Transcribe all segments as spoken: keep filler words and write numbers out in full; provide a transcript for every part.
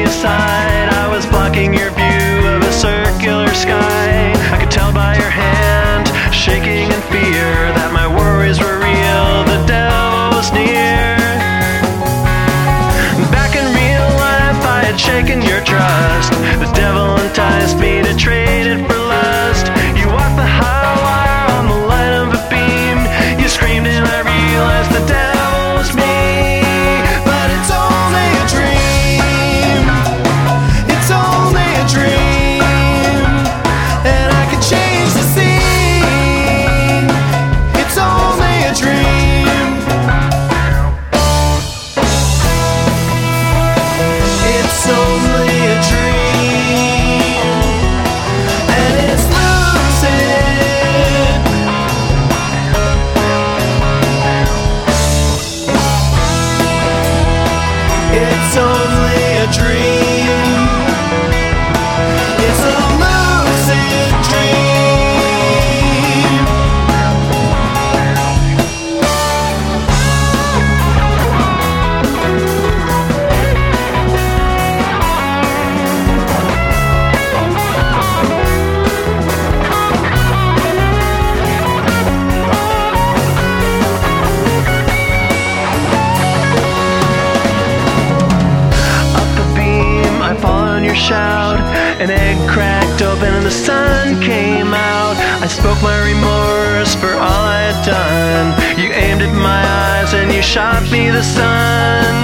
me aside. I was blocking your view of a circular sky. I could tell by your hand, shaking in fear, that my worries were real, the devil was near. Back in real life I had shaken your trust. The devil enticed me to trade it for lust. You walked the high wire on the light of a beam. You screamed and I realized the devil was me. But it's only a dream. It's only a dream. And I can change the scene. It's only a dream. It's only a dream. And it's lucid. It's only a dream. It's a lucid dream. Up the beam, I followed your shout. An egg cracked open and the sun came out. I spoke my remorse for all I had done. You aimed at my eyes and you shot me the sun.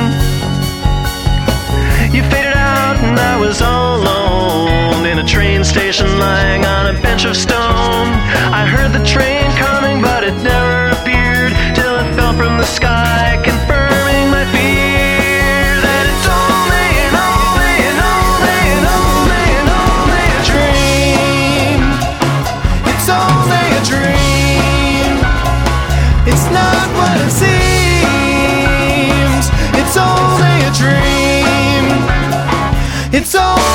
You faded out and I was all alone in a train station lying on a bench of stone. I heard the train coming but it never appeared till it fell from the sky, confirming my fear that it's only and only and only and only and only a dream. It's only a dream. It's not what it seems. It's only a dream. It's only